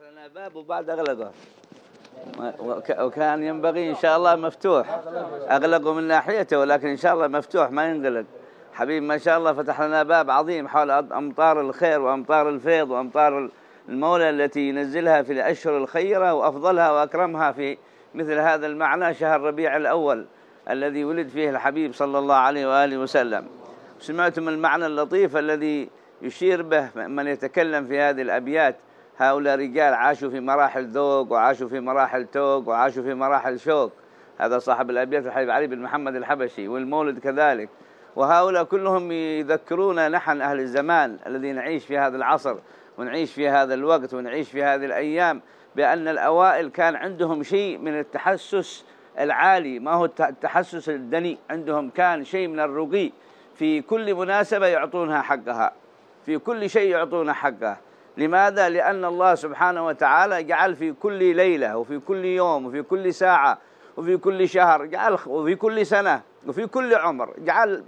لنا باب وبعد أغلقه، وكان ينبغي إن شاء الله مفتوح. أغلقه من ناحيته ولكن إن شاء الله مفتوح ما ينغلق. حبيب ما شاء الله فتح لنا باب عظيم حول أمطار الخير وأمطار الفيض وأمطار المولى التي ينزلها في الأشهر الخيرة، وأفضلها وأكرمها في مثل هذا المعنى شهر ربيع الأول الذي ولد فيه الحبيب صلى الله عليه وآله وسلم. سمعتم المعنى اللطيف الذي يشير به من يتكلم في هذه الأبيات. هؤلاء رجال عاشوا في مراحل ذوق، وعاشوا في مراحل توق، وعاشوا في مراحل شوق. هذا صاحب الأبيات الحبيب علي بن محمد الحبشي، والمولد كذلك. وهؤلاء كلهم يذكرونا نحن أهل الزمان الذي نعيش في هذا العصر ونعيش في هذا الوقت ونعيش في هذه الأيام، بأن الأوائل كان عندهم شيء من التحسس العالي، ما هو التحسس الدني، عندهم كان شيء من الرقي. في كل مناسبة يعطونها حقها، في كل شيء يعطون حقه. لماذا؟ لأن الله سبحانه وتعالى جعل في كل ليلة وفي كل يوم وفي كل ساعة وفي كل شهر، جعل وفي كل سنة وفي كل عمر، جعل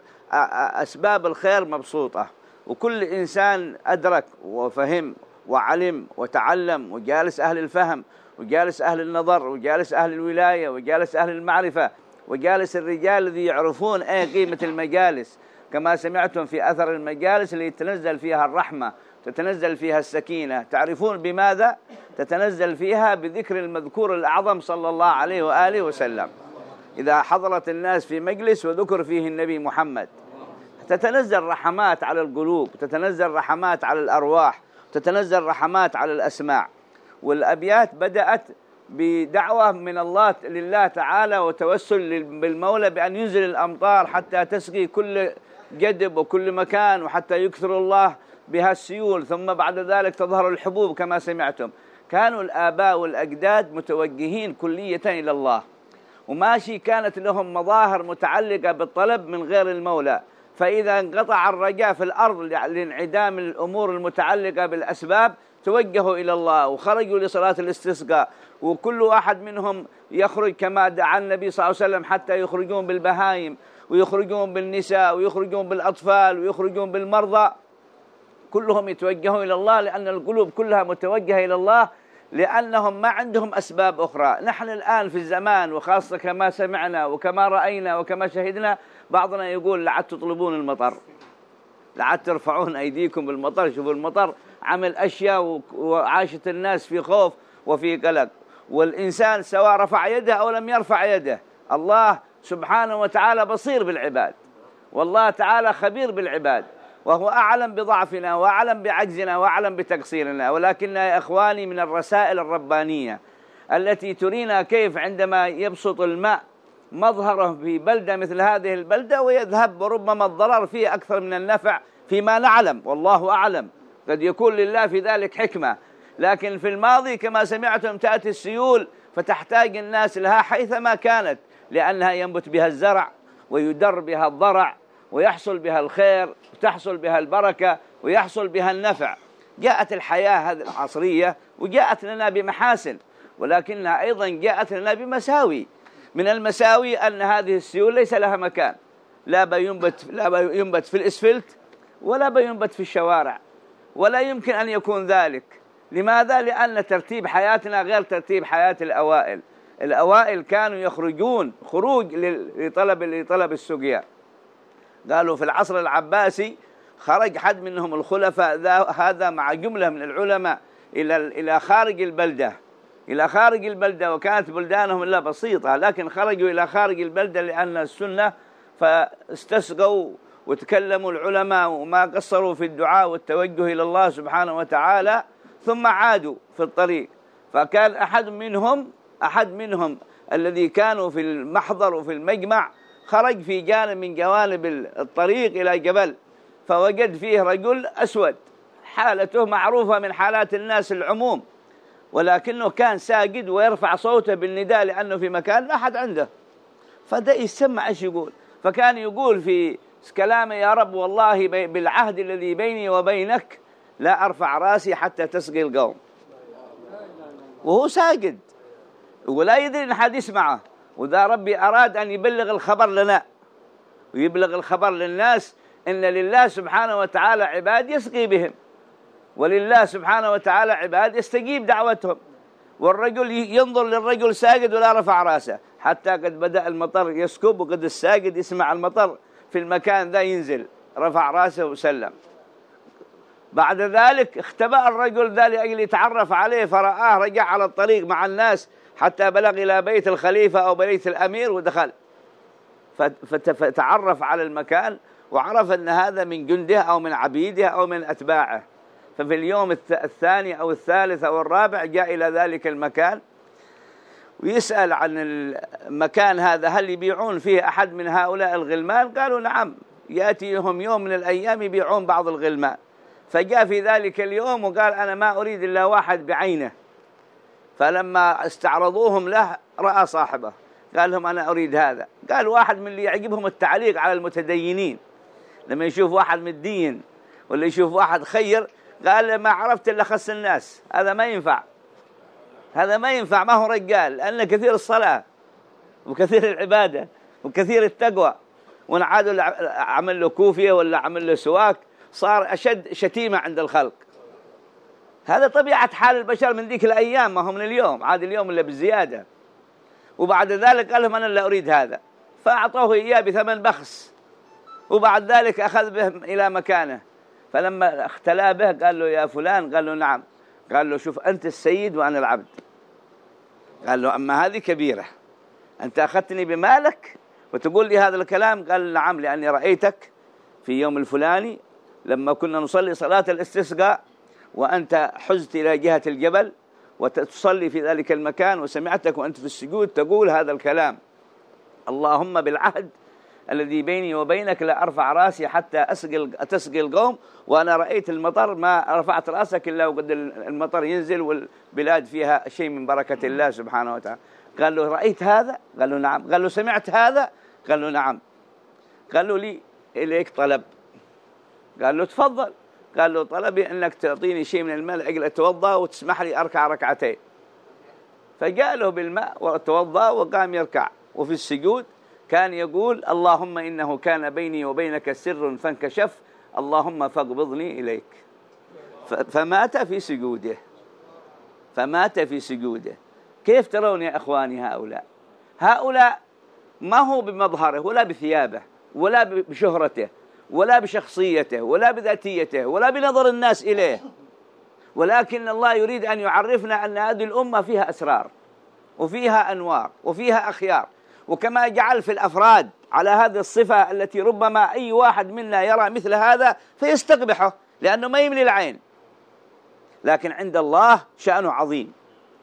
أسباب الخير مبسوطة. وكل إنسان أدرك وفهم وعلم وتعلم، وجالس أهل الفهم وجالس أهل النظر وجالس أهل الولاية وجالس أهل المعرفة وجالس الرجال الذي يعرفون أي قيمة المجالس، كما سمعتم في أثر المجالس اللي تتنزل فيها الرحمة، تتنزل فيها السكينة. تعرفون بماذا تتنزل فيها؟ بذكر المذكور الأعظم صلى الله عليه وآله وسلم. إذا حضرت الناس في مجلس وذكر فيه النبي محمد تتنزل رحمات على القلوب، تتنزل رحمات على الأرواح، تتنزل رحمات على الأسماع. والأبيات بدأت بدعوة من الله لله تعالى وتوسل بالمولى بأن ينزل الأمطار حتى تسقي كل جدب وكل مكان، وحتى يكثر الله بها السيول، ثم بعد ذلك تظهر الحبوب كما سمعتم. كانوا الآباء والأجداد متوجهين كلية إلى الله، وماشي كانت لهم مظاهر متعلقة بالطلب من غير المولى. فإذا انقطع الرجاء في الأرض لانعدام الأمور المتعلقة بالأسباب توجهوا إلى الله وخرجوا لصلاة الاستسقاء. وكل واحد منهم يخرج كما دعا النبي صلى الله عليه وسلم حتى يخرجون بالبهائم ويخرجون بالنساء ويخرجون بالأطفال ويخرجون بالمرضى. كلهم يتوجهوا إلى الله لأن القلوب كلها متوجهة إلى الله، لأنهم ما عندهم أسباب أخرى. نحن الآن في الزمان، وخاصة كما سمعنا وكما رأينا وكما شهدنا، بعضنا يقول لعد تطلبون المطر، لعد ترفعون أيديكم بالمطر. شوفوا المطر عمل أشياء وعاشت الناس في خوف وفي قلق. والإنسان سواء رفع يده أو لم يرفع يده، الله سبحانه وتعالى بصير بالعباد، والله تعالى خبير بالعباد، وهو أعلم بضعفنا وأعلم بعجزنا وأعلم بتقصيرنا. ولكن يا إخواني من الرسائل الربانية التي ترينا كيف عندما يبسط الماء مظهره في بلدة مثل هذه البلدة ويذهب، وربما الضرر فيه أكثر من النفع فيما نعلم، والله أعلم، قد يكون لله في ذلك حكمة. لكن في الماضي كما سمعتم تأتي السيول فتحتاج الناس لها حيثما كانت، لأنها ينبت بها الزرع ويدر بها الضرع ويحصل بها الخير وتحصل بها البركة ويحصل بها النفع. جاءت الحياة هذه العصرية وجاءت لنا بمحاسن، ولكنها أيضا جاءت لنا بمساوي. من المساوي أن هذه السيول ليس لها مكان، لا ينبت في الإسفلت ولا ينبت في الشوارع، ولا يمكن أن يكون ذلك. لماذا؟ لأن ترتيب حياتنا غير ترتيب حياة الأوائل. الأوائل كانوا يخرجون خروج لطلب السقيا. قالوا في العصر العباسي خرج حد منهم الخلفاء هذا مع جملة من العلماء إلى خارج البلدة، وكانت بلدانهم إلا بسيطة، لكن خرجوا إلى خارج البلدة لأن السنة، فاستسقوا وتكلموا العلماء وما قصروا في الدعاء والتوجه إلى الله سبحانه وتعالى، ثم عادوا في الطريق. فكان أحد منهم الذي كانوا في المحضر وفي المجمع خرج في جانب من جوانب الطريق إلى جبل، فوجد فيه رجل أسود، حالته معروفة من حالات الناس العموم، ولكنه كان ساجد ويرفع صوته بالنداء لأنه في مكان ما أحد عنده. فده يسمع إيش يقول، فكان يقول في كلامه: يا رب والله بالعهد الذي بيني وبينك لا أرفع راسي حتى تسقي القوم. وهو ساجد ولا يدري أن أحد يسمعه. وذا ربي أراد أن يبلغ الخبر لنا ويبلغ الخبر للناس إن لله سبحانه وتعالى عباد يسقي بهم. ولله سبحانه وتعالى عباد يستجيب دعوتهم. والرجل ينظر للرجل ساجد ولا رفع راسه، حتى قد بدأ المطر يسكب وقد الساجد يسمع المطر في المكان ذا ينزل، رفع راسه وسلم. بعد ذلك اختبأ الرجل ذا لأجل يتعرف عليه، فرآه رجع على الطريق مع الناس حتى بلغ إلى بيت الخليفة أو بيت الأمير ودخل، فتعرف على المكان وعرف أن هذا من جنده أو من عبيده أو من أتباعه. ففي اليوم الثاني أو الثالث أو الرابع جاء إلى ذلك المكان ويسأل عن المكان هذا هل يبيعون فيه أحد من هؤلاء الغلمان؟ قالوا نعم، يأتيهم يوم من الأيام يبيعون بعض الغلمان. فجاء في ذلك اليوم وقال أنا ما أريد إلا واحد بعينه. فلما استعرضوهم له رأى صاحبه، قال لهم أنا أريد هذا. قال واحد من اللي يعجبهم التعليق على المتدينين، لما يشوف واحد متدين ولا يشوف واحد خير قال ما عرفت إلا خس الناس، هذا ما ينفع، هذا ما ينفع، ما هو رجال، لأن كثير الصلاة وكثير العبادة وكثير التقوى، ونعاد عمل له كوفية ولا عمل له سواك صار أشد شتيمة عند الخلق. هذا طبيعة حال البشر من ذيك الأيام، ما هو من اليوم، عاد اليوم إلا بالزيادة. وبعد ذلك قال لهم أنا لا أريد هذا، فأعطوه إياه بثمن بخس. وبعد ذلك أخذ به إلى مكانه، فلما اختلى به قال له يا فلان، قال له نعم، قال له شوف أنت السيد وأنا العبد. قال له أما هذه كبيرة، أنت أخذتني بمالك وتقول لي هذا الكلام؟ قال نعم، لأني رأيتك في يوم الفلاني لما كنا نصلي صلاة الاستسقاء وأنت حزت إلى جهة الجبل وتصلي في ذلك المكان، وسمعتك وأنت في السجود تقول هذا الكلام: اللهم بالعهد الذي بيني وبينك لا أرفع راسي حتى تسقي القوم، وأنا رأيت المطر ما رفعت رأسك إلا وقد المطر ينزل والبلاد فيها شيء من بركة الله سبحانه وتعالى. قال له رأيت هذا؟ قال له نعم. قال له سمعت هذا؟ قال له نعم. قال له لي إليك طلب. قال له تفضل. قال له طلبي أنك تعطيني شيء من الماء أجل أتوضأ وتسمح لي أركع ركعتين. فجاء له بالماء وتوضأ وقام يركع، وفي السجود كان يقول اللهم إنه كان بيني وبينك سر فانكشف، اللهم فاقبضني إليك. فمات في سجوده، فمات في سجوده. كيف ترون يا أخواني هؤلاء ما هو بمظهره ولا بثيابه ولا بشهرته ولا بشخصيته ولا بذاتيته ولا بنظر الناس إليه، ولكن الله يريد أن يعرفنا أن هذه الأمة فيها أسرار وفيها أنوار وفيها أخيار. وكما جعل في الأفراد على هذه الصفة التي ربما أي واحد منا يرى مثل هذا فيستقبحه لأنه ما يملي العين، لكن عند الله شأنه عظيم.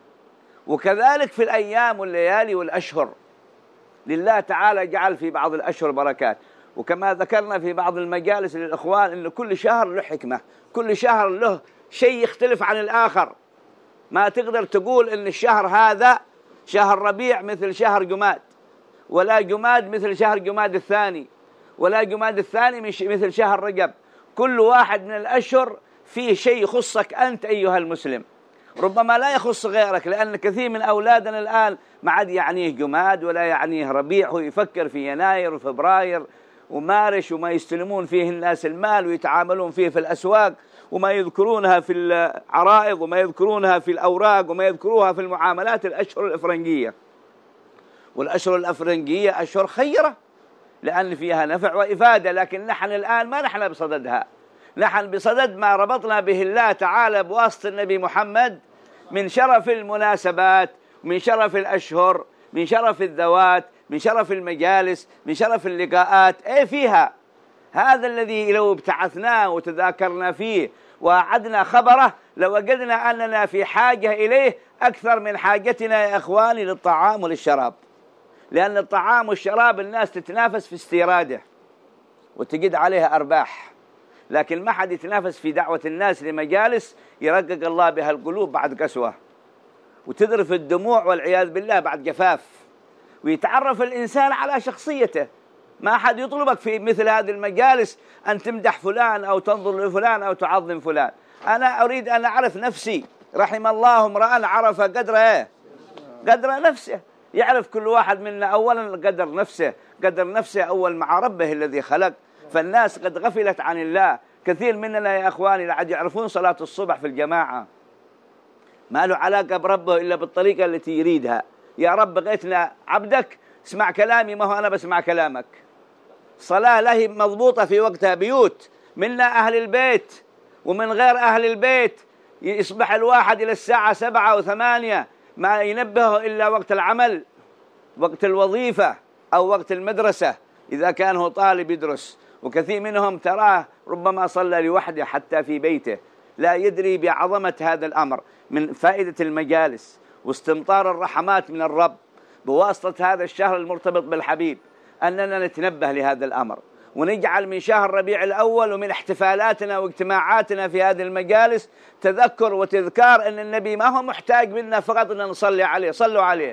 وكذلك في الأيام والليالي والأشهر، لله تعالى جعل في بعض الأشهر بركات. وكما ذكرنا في بعض المجالس للإخوان أن كل شهر له حكمة، كل شهر له شيء يختلف عن الآخر. ما تقدر تقول أن الشهر هذا شهر ربيع مثل شهر جماد، ولا جماد مثل شهر جماد الثاني، ولا جماد الثاني مثل شهر رجب. كل واحد من الأشهر فيه شيء يخصك أنت أيها المسلم، ربما لا يخص غيرك، لأن كثير من أولادنا الآن ما عاد يعنيه جماد ولا يعنيه ربيع، هو يفكر في يناير وفبراير ومارش، وما يستلمون فيه الناس المال ويتعاملون فيه في الأسواق، وما يذكرونها في العرائض وما يذكرونها في الأوراق وما يذكروها في المعاملات الأشهر الإفرنجية. والأشهر الأفرنجية أشهر خيرة لأن فيها نفع وإفادة، لكن نحن الآن ما نحن بصددها، نحن بصدد ما ربطنا به الله تعالى بواسطة النبي محمد من شرف المناسبات، من شرف الأشهر، من شرف الذوات، من شرف المجالس، من شرف اللقاءات. أي فيها هذا الذي لو ابتعثناه وتذاكرنا فيه وأعدنا خبره لوجدنا أننا في حاجة إليه أكثر من حاجتنا يا إخواني للطعام وللشراب، لأن الطعام والشراب الناس تتنافس في استيراده وتجد عليها أرباح، لكن ما حد يتنافس في دعوة الناس لمجالس يرقق الله بها القلوب بعد قسوة وتذرف الدموع والعياذ بالله بعد جفاف، ويتعرف الإنسان على شخصيته. ما حد يطلبك في مثل هذه المجالس أن تمدح فلان أو تنظر لفلان أو تعظم فلان. أنا أريد أن أعرف نفسي. رحم الله امرأ عرف قدر قدر نفسه. يعرف كل واحد منا أولا قدر نفسه، قدر نفسه أول مع ربه الذي خلق. فالناس قد غفلت عن الله كثير مننا يا أخواني لعد يعرفون صلاة الصبح في الجماعة ما له علاقة بربه إلا بالطريقة التي يريدها. يا رب بغيتنا عبدك اسمع كلامي، ما هو أنا بسمع كلامك. صلاة لا هي مضبوطة في وقتها. بيوت منا أهل البيت ومن غير أهل البيت يصبح الواحد إلى الساعة 7 و8 ما ينبهه إلا وقت العمل، وقت الوظيفة أو وقت المدرسة إذا كان هو طالب يدرس. وكثير منهم تراه ربما صلى لوحده حتى في بيته، لا يدري بعظمة هذا الأمر. من فائدة المجالس واستمطار الرحمات من الرب بواسطة هذا الشهر المرتبط بالحبيب أننا نتنبه لهذا الأمر، ونجعل من شهر ربيع الأول ومن احتفالاتنا واجتماعاتنا في هذه المجالس تذكر وتذكار أن النبي ما هو محتاج منا فقط أن نصلي عليه. صلوا عليه.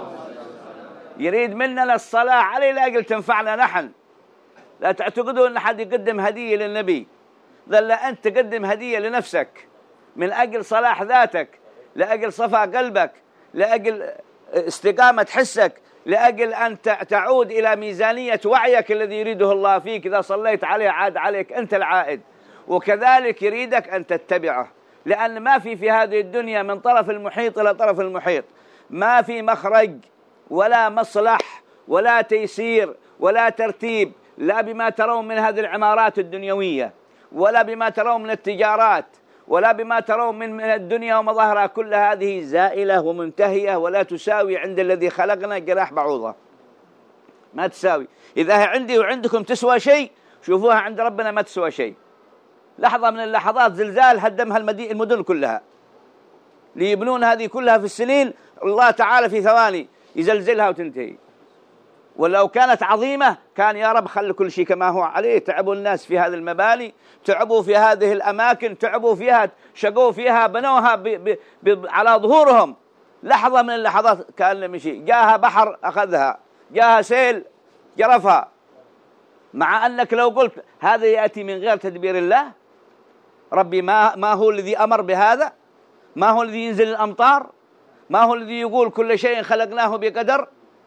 يريد مننا الصلاة عليه لأجل تنفعنا نحن. لا تعتقدوا أن حد يقدم هدية للنبي، ظل أنت تقدم هدية لنفسك من أجل صلاح ذاتك، لأجل صفاء قلبك، لأجل استقامة حسك، لأجل أن تعود إلى ميزانية وعيك الذي يريده الله فيك. إذا صليت عليه عاد عليك أنت العائد، وكذلك يريدك أن تتبعه، لأن ما في هذه الدنيا من طرف المحيط إلى طرف المحيط ما في مخرج ولا مصلح ولا تيسير ولا ترتيب، لا بما ترون من هذه العمارات الدنيوية، ولا بما ترون من التجارات، ولا بما ترون من الدنيا ومظاهرها. كل هذه زائلة ومنتهية ولا تساوي عند الذي خلقنا جناح بعوضة، ما تساوي. إذا هي عندي وعندكم تسوى شيء، شوفوها عند ربنا ما تسوى شيء. لحظة من اللحظات زلزال هدمها المدن كلها، ليبنون هذه كلها في السنين، الله تعالى في ثواني يزلزلها وتنتهي. ولو كانت عظيمة كان يا رب خلي كل شيء كما هو عليه. تعبوا الناس في هذه المباني، تعبوا في هذه الأماكن، تعبوا فيها، شقوا فيها، بنوها على ظهورهم. لحظة من اللحظات كان لم يشي، جاها بحر أخذها، جاها سيل جرفها. مع أنك لو قلت هذا يأتي من غير تدبير الله، ربي ما هو الذي أمر بهذا؟ ما هو الذي ينزل الأمطار؟ ما هو الذي يقول كل شيء خلقناه بقدر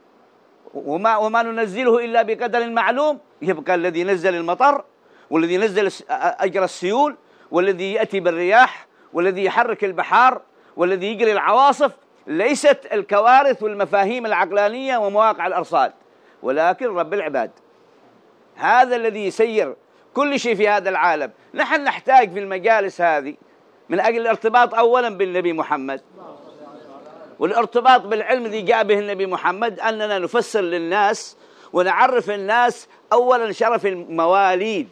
وما ننزله إلا بقدر معلوم؟ يبقى الذي نزل المطر، والذي نزل أجر السيول، والذي يأتي بالرياح، والذي يحرك البحار، والذي يجري العواصف. ليست الكوارث والمفاهيم العقلانية ومواقع الأرصاد، ولكن رب العباد. هذا الذي يسير كل شيء في هذا العالم. نحن نحتاج في المجالس هذه من أجل الارتباط أولا بالنبي محمد، والارتباط بالعلم الذي جاء به النبي محمد، أننا نفسر للناس ونعرف الناس أولا شرف المواليد،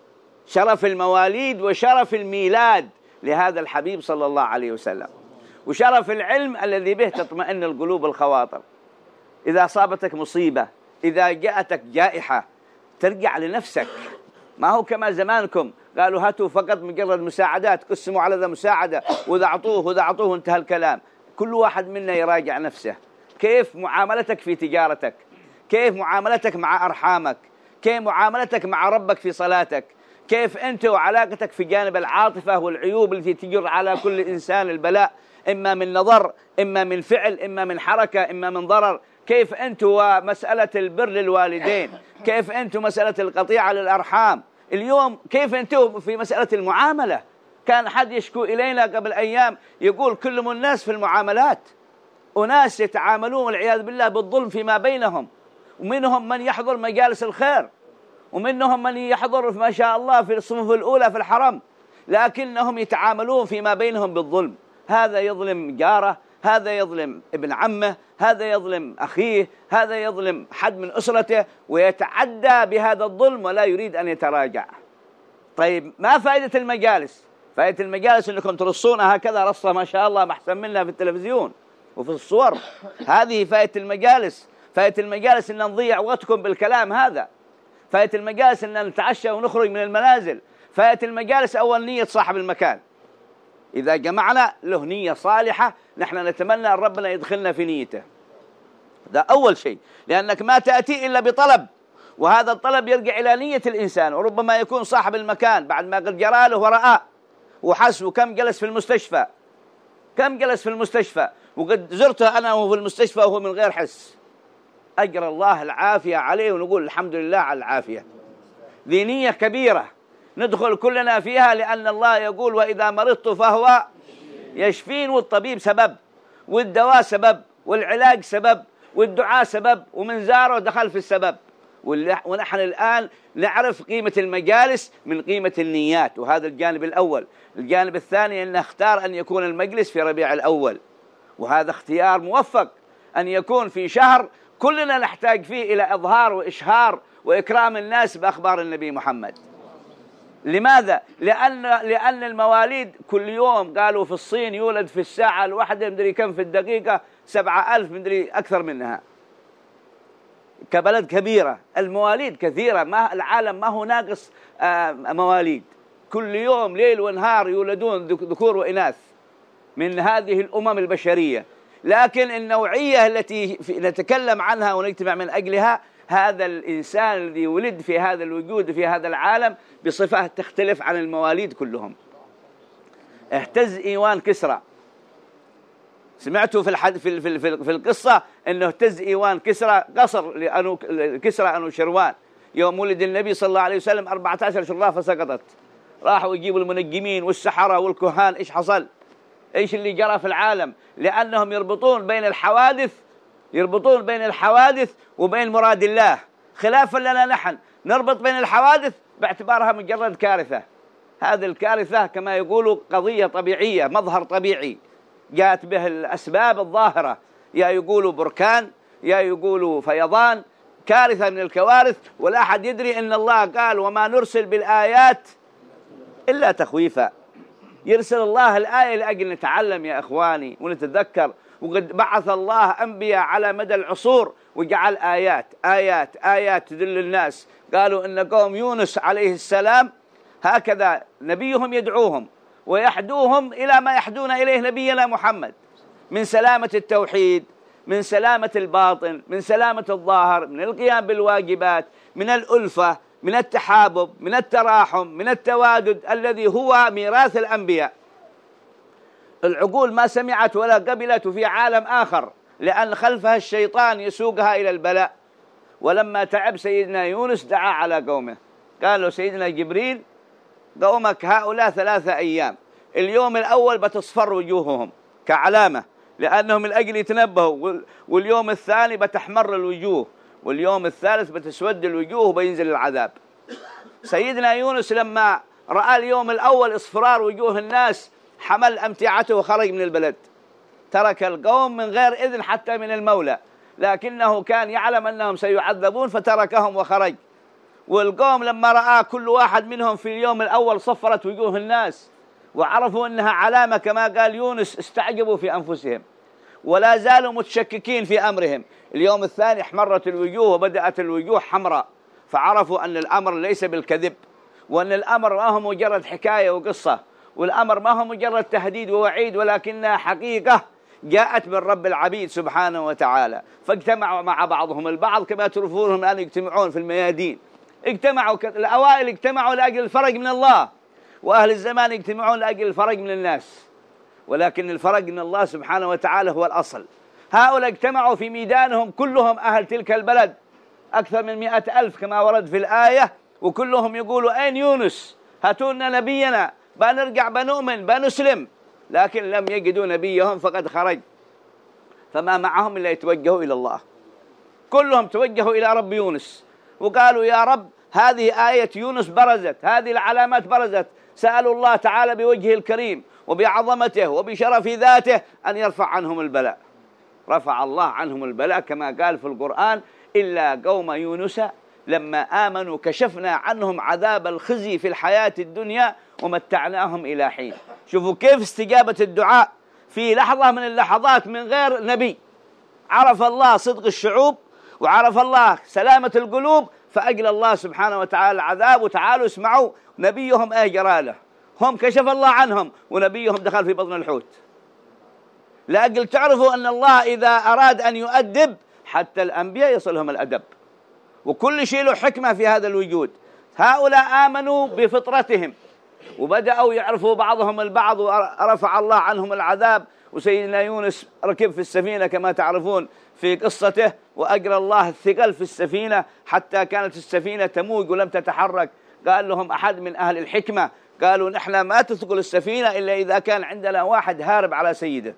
شرف المواليد وشرف الميلاد لهذا الحبيب صلى الله عليه وسلم، وشرف العلم الذي به تطمئن القلوب الخواطر. إذا أصابتك مصيبة، إذا جاءتك جائحة، ترجع لنفسك. ما هو كما زمانكم قالوا هاتوا فقط مجرد مساعدات، قسموا على ذا مساعدة وذا أعطوه وذا أعطوه وانتهى الكلام. كل واحد منا يراجع نفسه. كيف معاملتك في تجارتك؟ كيف معاملتك مع أرحامك؟ كيف معاملتك مع ربك في صلاتك؟ كيف أنت وعلاقتك في جانب العاطفة والعيوب التي تجر على كل إنسان البلاء، إما من نظر، إما من فعل، إما من حركة، إما من ضرر. كيف أنت ومسألة البر للوالدين؟ كيف أنت مسألة القطيعة للأرحام؟ اليوم كيف أنت في مسألة المعاملة؟ كان حد يشكو إلينا قبل أيام يقول كلهم الناس في المعاملات، أناس يتعاملون والعياذ بالله بالظلم فيما بينهم، ومنهم من يحضر مجالس الخير، ومنهم من يحضر ما شاء الله في الصفوف الأولى في الحرم، لكنهم يتعاملون فيما بينهم بالظلم. هذا يظلم جاره، هذا يظلم ابن عمه، هذا يظلم أخيه، هذا يظلم حد من أسرته، ويتعدى بهذا الظلم ولا يريد أن يتراجع. طيب ما فائدة المجالس؟ فائدة المجالس أنكم ترصونها هكذا رصة ما شاء الله محسن منها في التلفزيون وفي الصور. هذه فائدة المجالس. فائدة المجالس أن نضيع وقتكم بالكلام هذا. فائدة المجالس أن نتعشى ونخرج من المنازل. فائدة المجالس أول نية صاحب المكان، إذا جمعنا له نية صالحة نحن نتمنى أن ربنا يدخلنا في نيته. ده أول شيء، لأنك ما تأتي إلا بطلب، وهذا الطلب يرجع إلى نية الإنسان. وربما يكون صاحب المكان بعد ما قد جرى له ورأى وحس، وكم جلس في المستشفى، كم جلس في المستشفى، وقد زرته أنا وهو في المستشفى وهو من غير حس. أجر الله العافية عليه، ونقول الحمد لله على العافية. ذي نية كبيرة ندخل كلنا فيها، لأن الله يقول وإذا مرضت فهو يشفين، والطبيب سبب، والدواء سبب، والعلاج سبب، والدعاء سبب، ومن زاره دخل في السبب. ونحن الآن نعرف قيمة المجالس من قيمة النيات، وهذا الجانب الأول. الجانب الثاني أن نختار أن يكون المجلس في ربيع الأول، وهذا اختيار موفق، أن يكون في شهر كلنا نحتاج فيه إلى إظهار وإشهار وإكرام الناس بأخبار النبي محمد. لماذا؟ لأن المواليد كل يوم قالوا في الصين يولد في الساعة الواحدة مدري كم في الدقيقة 7,000 مدري أكثر منها، كبلد كبيرة المواليد كثيرة، ما العالم ما هو ناقص مواليد، كل يوم ليل ونهار يولدون ذكور وإناث من هذه الأمم البشرية. لكن النوعية التي نتكلم عنها ونجتمع من أجلها، هذا الإنسان الذي ولد في هذا الوجود في هذا العالم بصفة تختلف عن المواليد كلهم. اهتز إيوان كسرى، سمعتوا في القصة أنه اهتز إيوان كسرى، قصر كسرى أنوشروان يوم ولد النبي صلى الله عليه وسلم 14 شرافة سقطت، راحوا يجيبوا المنجمين والسحرة والكهان. إيش حصل؟ إيش اللي جرى في العالم؟ لأنهم يربطون بين الحوادث وبين مراد الله، خلافا لنا نحن نربط بين الحوادث باعتبارها مجرد كارثة. هذه الكارثة كما يقولوا قضية طبيعية، مظهر طبيعي جاءت به الأسباب الظاهرة، يا يقولوا بركان، يا يقولوا فيضان، كارثة من الكوارث. ولا أحد يدري أن الله قال وما نرسل بالآيات إلا تخويفا. يرسل الله الآية لأجل نتعلم يا إخواني ونتذكر. وقد بعث الله أنبياء على مدى العصور وجعل آيات تدل الناس. قالوا إن قوم يونس عليه السلام هكذا نبيهم يدعوهم ويحدوهم إلى ما يحدون إليه نبينا محمد، من سلامة التوحيد، من سلامة الباطن، من سلامة الظاهر، من القيام بالواجبات، من الألفة، من التحابب، من التراحم، من التوادد الذي هو ميراث الأنبياء. العقول ما سمعت ولا قبلت في عالم آخر، لأن خلفها الشيطان يسوقها إلى البلاء. ولما تعب سيدنا يونس دعا على قومه، قال له سيدنا جبريل قومك هؤلاء 3 أيام، اليوم الأول بتصفر وجوههم كعلامة لأنهم من أجل يتنبهوا، واليوم الثاني بتحمر الوجوه، واليوم الثالث بتسود الوجوه وبينزل العذاب. سيدنا يونس لما رأى اليوم الأول إصفرار وجوه الناس حمل أمتعته وخرج من البلد، ترك القوم من غير إذن حتى من المولى، لكنه كان يعلم أنهم سيعذبون فتركهم وخرج. والقوم لما رأى كل واحد منهم في اليوم الأول صفرت وجوه الناس وعرفوا أنها علامة كما قال يونس، استعجبوا في أنفسهم ولا زالوا متشككين في أمرهم. اليوم الثاني احمرت الوجوه وبدأت الوجوه حمراء، فعرفوا أن الأمر ليس بالكذب، وأن الأمر ما هو مجرد حكاية وقصة، والأمر ما هو مجرد تهديد ووعيد، ولكنها حقيقة جاءت من رب العبيد سبحانه وتعالى. فاجتمعوا مع بعضهم البعض كما ترفونهم الآن يجتمعون في الميادين. الأوائل اجتمعوا لأجل الفرج من الله، وأهل الزمان يجتمعون لأجل الفرج من الناس، ولكن الفرج من الله سبحانه وتعالى هو الأصل. هؤلاء اجتمعوا في ميدانهم كلهم أهل تلك البلد أكثر من 100,000 كما ورد في الآية، وكلهم يقولوا أين يونس؟ هاتوا لنا نبينا بنرجع بنؤمن بنسلم، لكن لم يجدوا نبيهم فقد خرج، فما معهم إلا يتوجهوا إلى الله. كلهم توجهوا إلى رب يونس وقالوا يا رب هذه آية يونس برزت، هذه العلامات برزت، سألوا الله تعالى بوجهه الكريم وبعظمته وبشرف ذاته أن يرفع عنهم البلاء. رفع الله عنهم البلاء كما قال في القرآن إلا قوم يونس لما آمنوا كشفنا عنهم عذاب الخزي في الحياة الدنيا ومتعناهم إلى حين. شوفوا كيف استجابة الدعاء في لحظة من اللحظات من غير نبي. عرف الله صدق الشعوب وعرف الله سلامة القلوب، فأجل الله سبحانه وتعالى العذاب. وتعالوا اسمعوا نبيهم ايه جرى له، هم كشف الله عنهم ونبيهم دخل في بطن الحوت. لأجل تعرفوا أن الله إذا أراد أن يؤدب حتى الأنبياء يصلهم الأدب، وكل شيء له حكمة في هذا الوجود. هؤلاء آمنوا بفطرتهم وبدأوا يعرفوا بعضهم البعض ورفع الله عنهم العذاب. وسيدنا يونس ركب في السفينة كما تعرفون في قصته، وأجرى الله الثقل في السفينة حتى كانت السفينة تموج ولم تتحرك. قال لهم أحد من أهل الحكمة، قالوا نحن ما تثقل السفينة إلا إذا كان عندنا واحد هارب على سيده.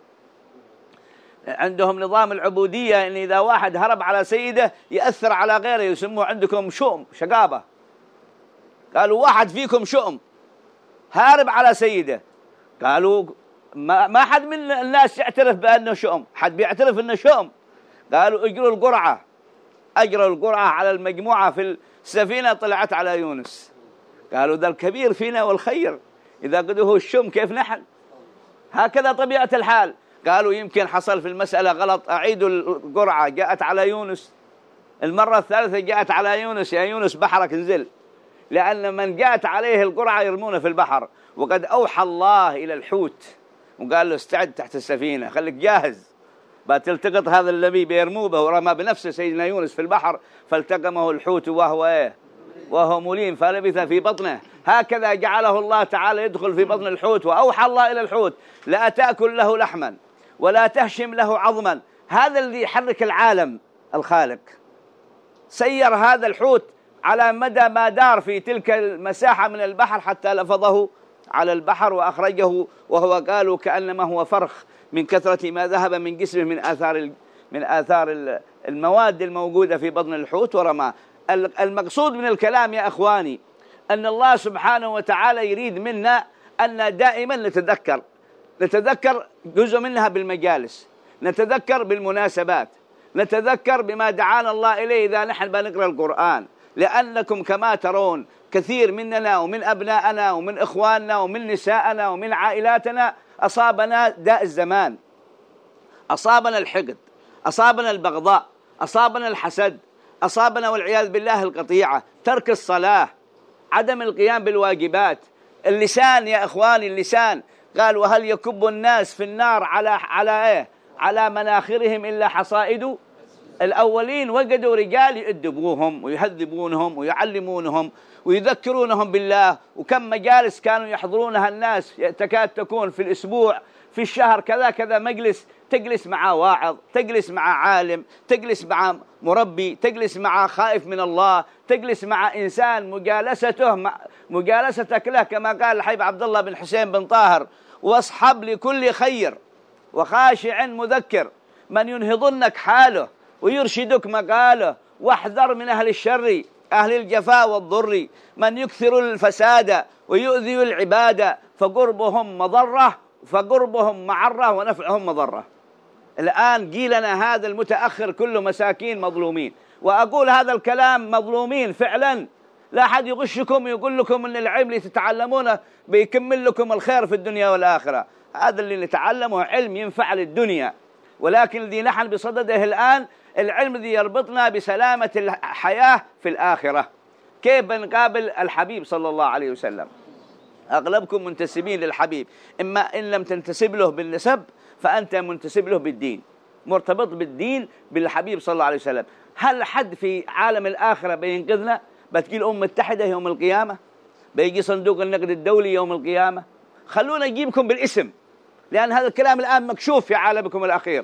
عندهم نظام العبودية إن إذا واحد هرب على سيده يأثر على غيره، يسموه عندكم شؤم، شقابة. قالوا واحد فيكم شؤم هارب على سيده، قالوا ما حد من الناس يعترف بأنه شؤم، حد بيعترف أنه شؤم. قالوا اجروا القرعة، أجروا القرعة على المجموعة في السفينة، طلعت على يونس. قالوا ذا الكبير فينا والخير، إذا قد هو الشؤم كيف نحن؟ هكذا طبيعة الحال. قالوا يمكن حصل في المسألة غلط، أعيدوا القرعة. جاءت على يونس المرة الثالثة، جاءت على يونس، يا يونس بحرك انزل، لأن من جاءت عليه القرعة يرمونه في البحر. وقد أوحى الله إلى الحوت وقال له استعد تحت السفينة، خليك جاهز، بتلتقط هذا الذي بيرموه به، ورمى بنفسه سيدنا يونس في البحر، فالتقمه الحوت وهو مليم فلبث في بطنه. هكذا جعله الله تعالى يدخل في بطن الحوت. وأوحى الله إلى الحوت لا تأكل له لحما ولا تهشم له عظما. هذا الذي يحرك العالم الخالق سير هذا الحوت على مدى ما دار في تلك المساحة من البحر حتى لفظه على البحر وأخرجه، وهو قالوا كأنما هو فرخ من كثرة ما ذهب من جسمه من آثار المواد الموجودة في بطن الحوت ورماه. المقصود من الكلام يا أخواني أن الله سبحانه وتعالى يريد منا أن دائما نتذكر جزء منها بالمجالس، نتذكر بالمناسبات، نتذكر بما دعانا الله إليه إذا نحن بنقرأ القرآن. لأنكم كما ترون كثير مننا ومن أبنائنا ومن إخواننا ومن نسائنا ومن عائلاتنا أصابنا داء الزمان، أصابنا الحقد، أصابنا البغضاء، أصابنا الحسد، أصابنا والعياذ بالله القطيعة، ترك الصلاة، عدم القيام بالواجبات. اللسان يا إخواني، اللسان قال وهل يكب الناس في النار على مناخرهم إلا حصائد الأولين. وجدوا رجال يؤدبوهم ويهذبونهم ويعلمونهم ويذكرونهم بالله. وكم مجالس كانوا يحضرونها الناس، تكاد تكون في الأسبوع في الشهر كذا مجلس، تجلس مع واعظ، تجلس مع عالم، تجلس مع مربي، تجلس مع خائف من الله، تجلس مع إنسان مجالستك له كما قال الحبيب عبد الله بن حسين بن طاهر: واصحب لكل خير وخاشع مذكر من ينهضنك حاله ويرشدك مقاله، واحذر من أهل الشر أهل الجفاء والضر من يكثر الفساد ويؤذي العبادة، فقربهم معرة ونفعهم مضرة. الآن جيلنا هذا المتأخر كله مساكين مظلومين، وأقول هذا الكلام مظلومين فعلا. لا أحد يغشكم يقول لكم أن العلم اللي تتعلمونه بيكمل لكم الخير في الدنيا والآخرة. هذا اللي نتعلمه علم ينفع للدنيا، ولكن الذي نحن بصدده الآن العلم الذي يربطنا بسلامة الحياة في الآخرة. كيف بنقابل الحبيب صلى الله عليه وسلم؟ أغلبكم منتسبين للحبيب، إما إن لم تنتسب له بالنسب فأنت منتسب له بالدين، مرتبط بالدين بالحبيب صلى الله عليه وسلم. هل حد في عالم الآخرة بينقذنا؟ بتجي الأمم المتحدة يوم القيامة، بيجي صندوق النقد الدولي يوم القيامة. خلونا نجيبكم بالاسم، لأن هذا الكلام الآن مكشوف في عالمكم الأخير.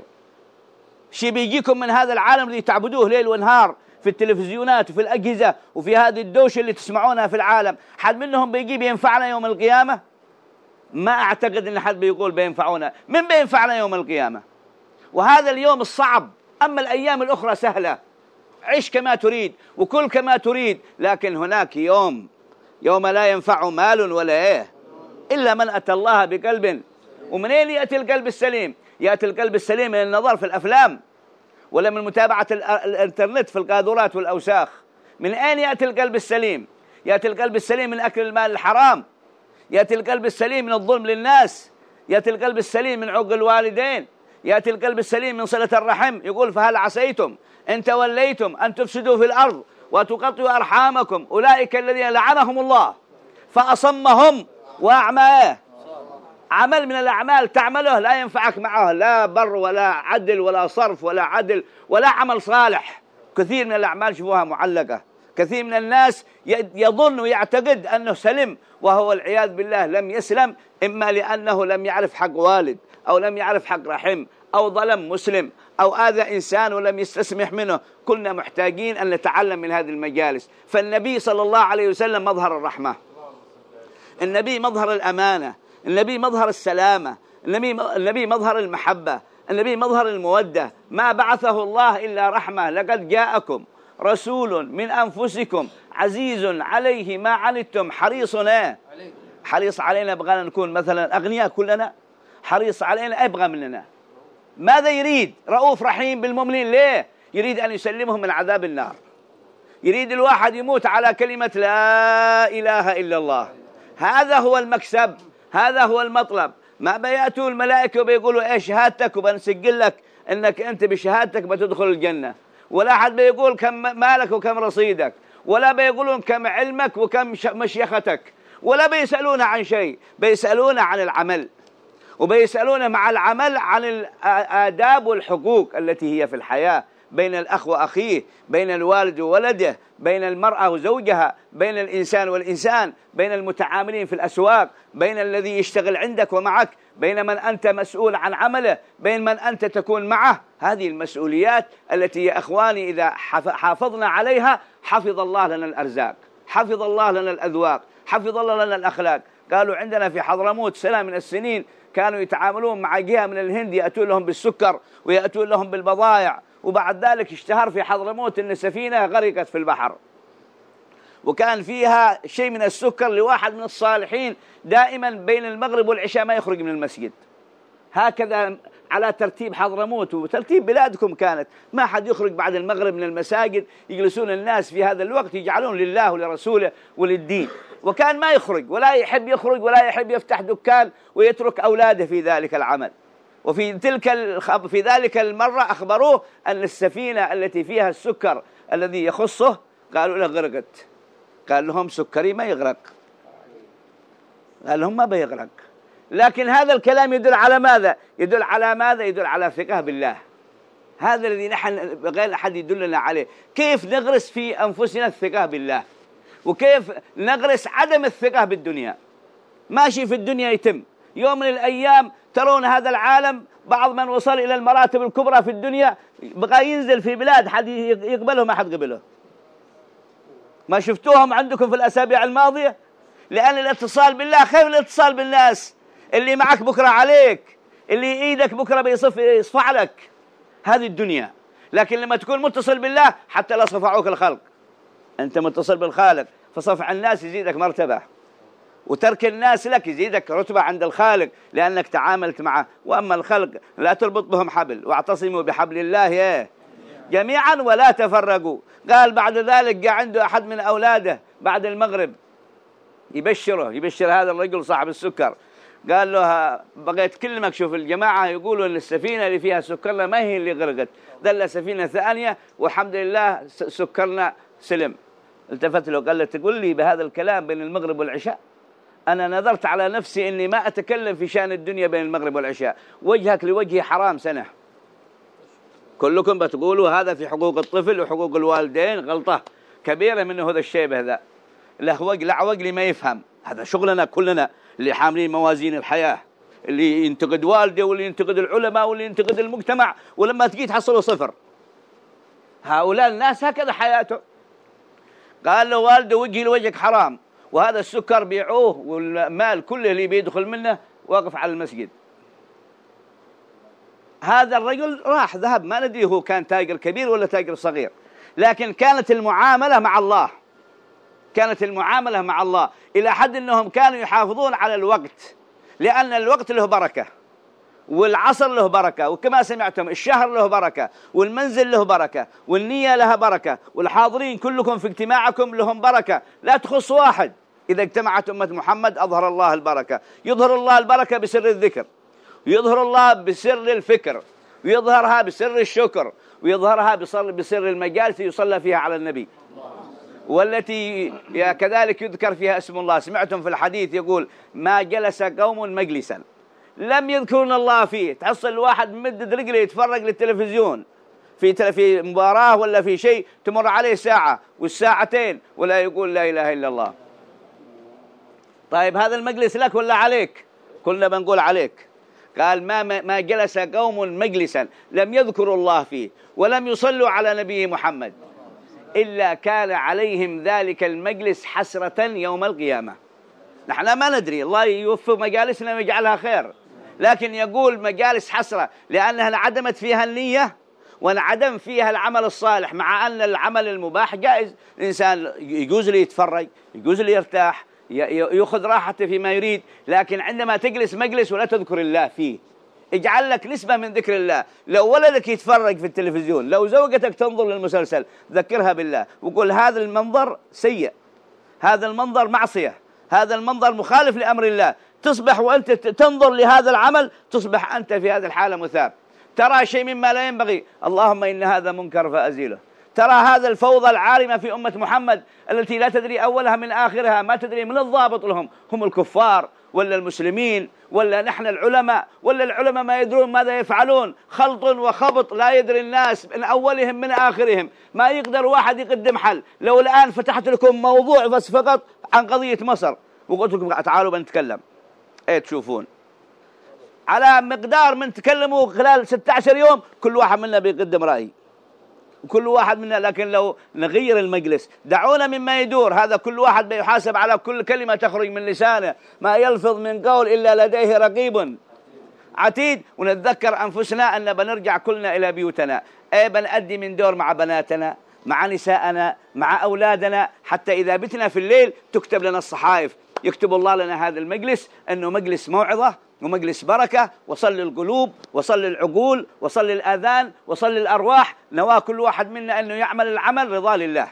شيء بيجيكم من هذا العالم الذي تعبدوه ليل ونهار في التلفزيونات وفي الأجهزة وفي هذه الدوشة اللي تسمعونها في العالم، حد منهم بيجي بينفعنا يوم القيامة؟ ما أعتقد أن حد بيقول بينفعونا. من بينفعنا يوم القيامة؟ وهذا اليوم الصعب. أما الأيام الأخرى سهلة، عيش كما تريد وكل كما تريد، لكن هناك يوم لا ينفع مال ولا إلا من أتى الله بقلب. ومنين يأتي القلب السليم؟ يأتي القلب السليم من النظر في الأفلام ولا من متابعة الإنترنت في القاذورات والأوساخ. من أين يأتي القلب السليم؟ يأتي القلب السليم من أكل المال الحرام، يأتي القلب السليم من الظلم للناس، يأتي القلب السليم من عق الوالدين، يأتي القلب السليم من صلة الرحم. يقول: فهل عسيتم إن توليتم أن تفسدوا في الأرض وتقطعوا أرحامكم أولئك الذين لعنهم الله فأصمهم وأعمى. عمل من الأعمال تعمله لا ينفعك معه لا بر ولا عدل ولا صرف ولا عدل ولا عمل صالح. كثير من الأعمال شوفوها معلقة. كثير من الناس يظن ويعتقد أنه سلم، وهو العياذ بالله لم يسلم، إما لأنه لم يعرف حق والد أو لم يعرف حق رحم أو ظلم مسلم أو آذى إنسان ولم يستسمح منه، كلنا محتاجين أن نتعلم من هذه المجالس. فالنبي صلى الله عليه وسلم مظهر الرحمة، النبي مظهر الأمانة، النبي مظهر السلامة، النبي مظهر المحبة، النبي مظهر المودة. ما بعثه الله إلا رحمة. لقد جاءكم رسول من أنفسكم عزيز عليه ما عنتم حريص علينا. بغانا نكون مثلا أغنياء كلنا، حريص علينا، أبغى مننا. ماذا يريد؟ رؤوف رحيم بالمؤمنين. ليه؟ يريد أن يسلمهم من عذاب النار، يريد الواحد يموت على كلمة لا إله إلا الله. هذا هو المكسب، هذا هو المطلب. ما بيأتوا الملائكة وبيقولوا إيش شهادتك وبنسجل لك أنك أنت بشهادتك بتدخل الجنة، ولا أحد بيقول كم مالك وكم رصيدك، ولا بيقولون كم علمك وكم مشيختك، ولا بيسألون عن شيء. بيسألون عن العمل، وبيسألون مع العمل عن الآداب والحقوق التي هي في الحياة، بين الأخ وأخيه، بين الوالد وولده، بين المرأة وزوجها، بين الإنسان والإنسان، بين المتعاملين في الأسواق، بين الذي يشتغل عندك ومعك، بين من أنت مسؤول عن عمله، بين من أنت تكون معه. هذه المسؤوليات التي يا أخواني إذا حافظنا عليها حفظ الله لنا الأرزاق، حفظ الله لنا الأذواق، حفظ الله لنا الأخلاق. قالوا عندنا في حضرموت سنة من السنين كانوا يتعاملون مع جهة من الهند، يأتون لهم بالسكر ويأتون لهم بالبضائع، وبعد ذلك اشتهر في حضرموت أن سفينة غرقت في البحر، وكان فيها شيء من السكر لواحد من الصالحين دائما بين المغرب والعشاء ما يخرج من المسجد. هكذا على ترتيب حضرموت وترتيب بلادكم كانت، ما حد يخرج بعد المغرب من المساجد، يجلسون الناس في هذا الوقت يجعلون لله ولرسوله وللدين. وكان ما يخرج ولا يحب يخرج ولا يحب يفتح دكان ويترك أولاده في ذلك العمل. في ذلك المرة أخبروه أن السفينة التي فيها السكر الذي يخصه قالوا له غرقت. قال لهم سكري ما يغرق، قال لهم ما بيغرق. لكن هذا الكلام يدل على ماذا؟ يدل على ماذا؟ يدل على ثقة بالله. هذا الذي نحن غير أحد يدلنا عليه. كيف نغرس في أنفسنا الثقة بالله، وكيف نغرس عدم الثقة بالدنيا. ماشي في الدنيا يتم، يوم من الأيام ترون هذا العالم بعض من وصل إلى المراتب الكبرى في الدنيا بقى ينزل في بلاد حد يقبله ما حد قبله. ما شفتوهم عندكم في الأسابيع الماضية؟ لأن الاتصال بالله خير الاتصال بالناس. اللي معك بكرة عليك، اللي إيدك بكرة يصفع لك. هذه الدنيا. لكن لما تكون متصل بالله حتى لا صفعوك الخلق، أنت متصل بالخالق، فصفع الناس يزيدك مرتبة، وترك الناس لك يزيدك رتبة عند الخالق لأنك تعاملت معه. وأما الخلق لا تربط بهم حبل، واعتصموا بحبل الله جميعا ولا تفرقوا. قال بعد ذلك جاء عنده أحد من أولاده بعد المغرب يبشر هذا الرجل صاحب السكر، قال له بغيت كلمك، شوف الجماعة يقولوا أن السفينة اللي فيها سكرنا ما هي اللي غرقت، دل سفينة ثانية والحمد لله سكرنا سلم. التفت له قال له تقول لي بهذا الكلام بين المغرب والعشاء؟ أنا نظرت على نفسي أني ما أتكلم في شأن الدنيا بين المغرب والعشاء، وجهك لوجهي حرام سنة. كلكم بتقولوا هذا في حقوق الطفل وحقوق الوالدين، غلطة كبيرة منه هذا الشيء بهذا. الأعوج لي ما يفهم، هذا شغلنا كلنا اللي حاملين موازين الحياة، اللي ينتقد والده واللي ينتقد العلماء واللي ينتقد المجتمع، ولما تجي تحصله صفر. هؤلاء الناس هكذا حياته. قال له والده وجهي لوجهك حرام، وهذا السكر بيعوه والمال كله اللي بيدخل منه واقف على المسجد. هذا الرجل راح ذهب، ما ندري هو كان تاجر كبير ولا تاجر صغير، لكن كانت المعاملة مع الله، كانت المعاملة مع الله إلى حد أنهم كانوا يحافظون على الوقت، لأن الوقت له بركة، والعصر له بركة، وكما سمعتم الشهر له بركة، والمنزل له بركة، والنية لها بركة، والحاضرين كلكم في اجتماعكم لهم بركة، لا تخص واحد. إذا اجتمعت أمة محمد أظهر الله البركة. يظهر الله البركة بسر الذكر، ويظهر الله بسر الفكر، ويظهرها بسر الشكر، ويظهرها بسر المجالس يصلى فيها على النبي، والتي كذلك يذكر فيها اسم الله. سمعتم في الحديث يقول ما جلس قوم مجلسا لم يذكرون الله فيه. تحصل الواحد مدد رجله يتفرج للتلفزيون في مباراة ولا في شيء، تمر عليه ساعة والساعتين ولا يقول لا إله إلا الله. طيب هذا المجلس لك ولا عليك؟ كلنا بنقول عليك. قال ما جلس قوم مجلسا لم يذكروا الله فيه ولم يصلوا على نبي محمد إلا كان عليهم ذلك المجلس حسرة يوم القيامة. نحن ما ندري، الله يوفق مجالسنا ويجعلها خير، لكن يقول مجالس حسرة لأنها انعدمت فيها النية وانعدم فيها العمل الصالح، مع أن العمل المباح جائز. الإنسان يجوز لي يتفرج، يجوز لي يرتاح، يأخذ راحته فيما يريد، لكن عندما تجلس مجلس ولا تذكر الله فيه اجعل لك نسبة من ذكر الله. لو ولدك يتفرج في التلفزيون، لو زوجتك تنظر للمسلسل، ذكرها بالله وقل هذا المنظر سيء، هذا المنظر معصية، هذا المنظر مخالف لأمر الله. تصبح وأنت تنظر لهذا العمل تصبح أنت في هذه الحالة مثاب. ترى شيء مما لا ينبغي، اللهم إن هذا منكر فأزيله. ترى هذا الفوضى العارمة في أمة محمد التي لا تدري أولها من آخرها، ما تدري من الضابط لهم، هم الكفار ولا المسلمين ولا نحن العلماء، ولا العلماء ما يدرون ماذا يفعلون، خلط وخبط لا يدري الناس من أولهم من آخرهم. ما يقدر واحد يقدم حل. لو الآن فتحت لكم موضوع بس فقط عن قضية مصر وقلت لكم تعالوا بنتكلم، ايه تشوفون على مقدار من تكلموا خلال 16 يوم كل واحد منا بيقدم رأي وكل واحد منا. لكن لو نغير المجلس، دعونا مما يدور، هذا كل واحد بيحاسب على كل كلمة تخرج من لسانه، ما يلفظ من قول إلا لديه رقيب عتيد. ونتذكر أنفسنا أن بنرجع كلنا إلى بيوتنا، أي بنأدي من دور مع بناتنا، مع نساءنا، مع أولادنا، حتى إذا بتنا في الليل تكتب لنا الصحائف، يكتب الله لنا هذا المجلس أنه مجلس موعظة ومجلس بركة، وصل القلوب وصل العقول وصل الآذان وصل الأرواح. نواه كل واحد منا أنه يعمل العمل رضا لله،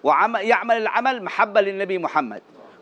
ويعمل العمل محبة للنبي محمد،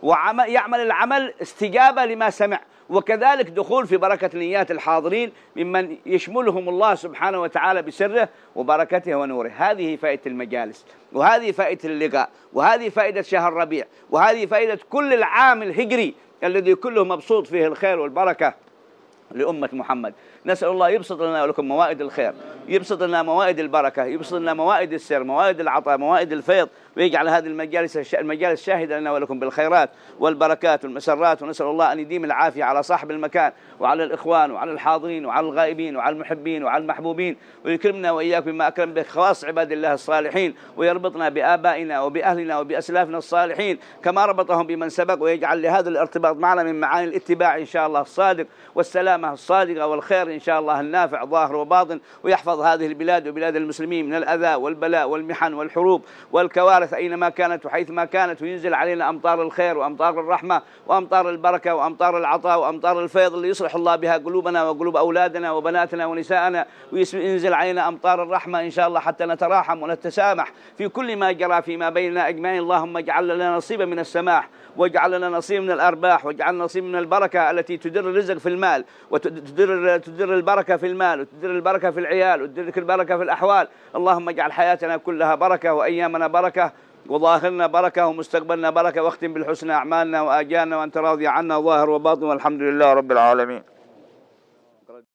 ويعمل العمل استجابة لما سمع، وكذلك دخول في بركة نيات الحاضرين ممن يشملهم الله سبحانه وتعالى بسره وبركته ونوره. هذه فائدة المجالس، وهذه فائدة اللقاء، وهذه فائدة شهر ربيع، وهذه فائدة كل العام الهجري الذي كله مبسوط فيه الخير والبركة لأمة محمد. نسأل الله يبسط لنا ولكم موائد الخير، يبسط لنا موائد البركة، يبسط لنا موائد السر، موائد العطاء، موائد الفيض، ويجعل هذه المجالس شاهدة لنا ولكم بالخيرات والبركات والمسرات. ونسأل الله أن يديم العافية على صاحب المكان وعلى الإخوان وعلى الحاضرين وعلى الغائبين وعلى المحبين وعلى المحبوبين، ويكرمنا وإياكم بما أكرم به خواص عباد الله الصالحين، ويربطنا بآبائنا وبأهلنا وبأسلافنا الصالحين كما ربطهم بمن سبق، ويجعل لهذا الارتباط معنا من معاني الاتباع إن شاء الله الصادق، والسلامة الصادقة، والخير إن شاء الله النافع ظاهر وباطن، ويحفظ هذه البلاد وبلاد المسلمين من الأذى والبلاء والمحن والحروب والكوارث أينما كانت وحيثما كانت، وينزل علينا أمطار الخير وأمطار الرحمة وأمطار البركة وأمطار العطاء وأمطار الفيض اللي يصلح الله بها قلوبنا وقلوب أولادنا وبناتنا ونساءنا، وينزل علينا أمطار الرحمة إن شاء الله حتى نتراحم ونتسامح في كل ما جرى فيما بيننا أجمعين. اللهم اجعل لنا نصيبا من السماح، واجعل لنا نصيب من الأرباح، واجعل نصيب من البركة التي تدر الرزق في المال، وتدر البركة في المال، وتدر البركة في العيال، وتدر البركة في الأحوال. اللهم اجعل حياتنا كلها بركة، وأيامنا بركة، وظاهرنا بركة، ومستقبلنا بركة، واختم بالحسنى أعمالنا وآجالنا، وأنت راضي عنا ظاهر وباطن، والحمد لله رب العالمين.